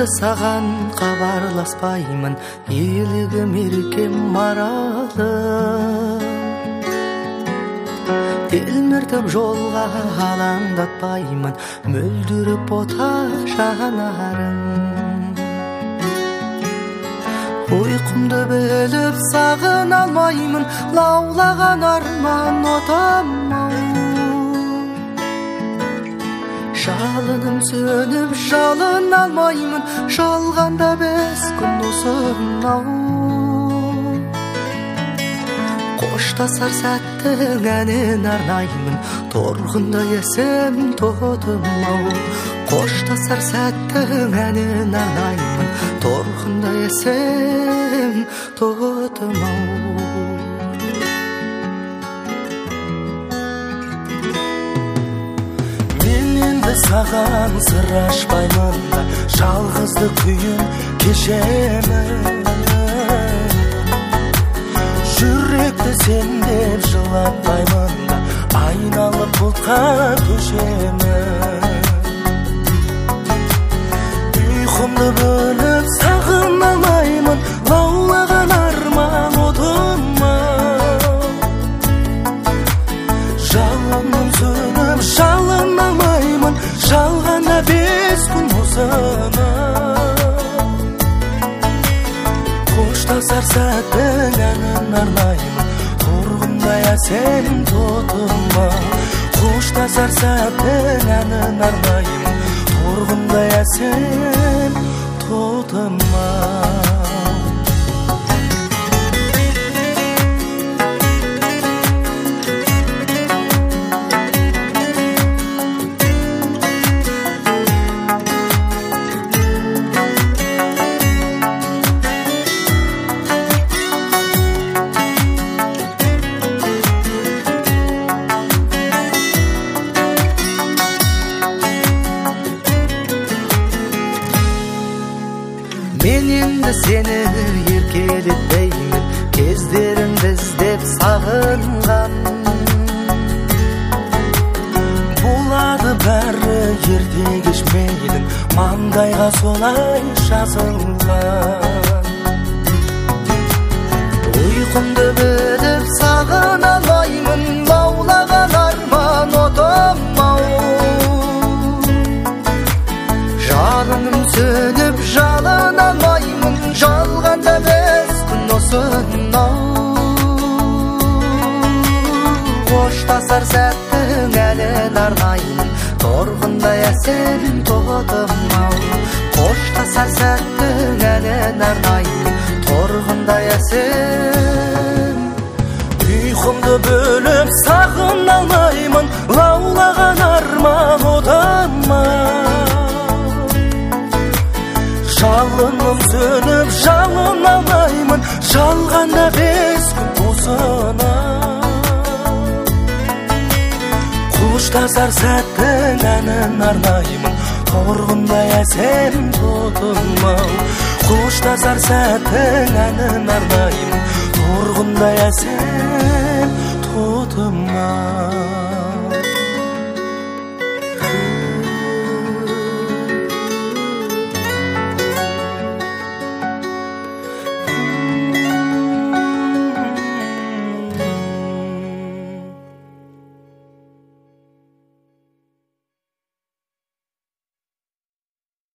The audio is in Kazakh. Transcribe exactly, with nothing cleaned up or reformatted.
Мененді саған қабарласпаймын, елігім еркем маралым. Телміртіп жолға алаңдатпаймын, мөлдіріп бота жанарым. Ұйқымды біліп сағын алмаймын, лаулаған арман отам-ау. Жалыным сөніп жалын алмаймын, жалғанда бес күн осынау. Қоштасар сәттің әнін арнаймын, торғында есім тотым-ау. Қоштасар сәттің әнін арнаймын, торғында есім тотым-ау. Саған сыр ашпаймын да, жалғыздық күйін кешемін. Жүректі сен деп жылатпаймын да, айналып бұлтқа көшемін. Ұйқымды бөліп сағын алмаймын, лаулаған арман отым-ау. Жалыным сөніп жалын алмаймын, жалғанда бес күн осына. Қоштасар сәттің әнін арнаймын, торғындай әсем тотым-ау. Қоштасар сәттің әнін арнаймын, торғындай әсем тотым-ау. Мен енді сені еркелетпеймін, кездерімді іздеп сағынған. Болады бәрі ерте кеш мейлің, маңдайға солай жазылған. Ұйқымды біліп сағын алмаймын, лаулаған арман отым-ау. Жалыным сөніп жалын алмаймын, жалғанда бес күн осынау. Қоштасар сәттің әнін арнаймын, торғындай әсем тотым-ау. Қоштасар сәттің әнін арнаймын, торғындай әсем. Ұйқымды бөліп сағын алмаймын, лаулаған арман отым-ау. Жалыным сөніп жалын алмаймын, жалғанда бес күн осына. Қоштасар сәттің әнін арнаймын, торғындай әсем тотым-ау. Қоштасар сәттің әнін арнаймын, торғындай әсем тотым-ау.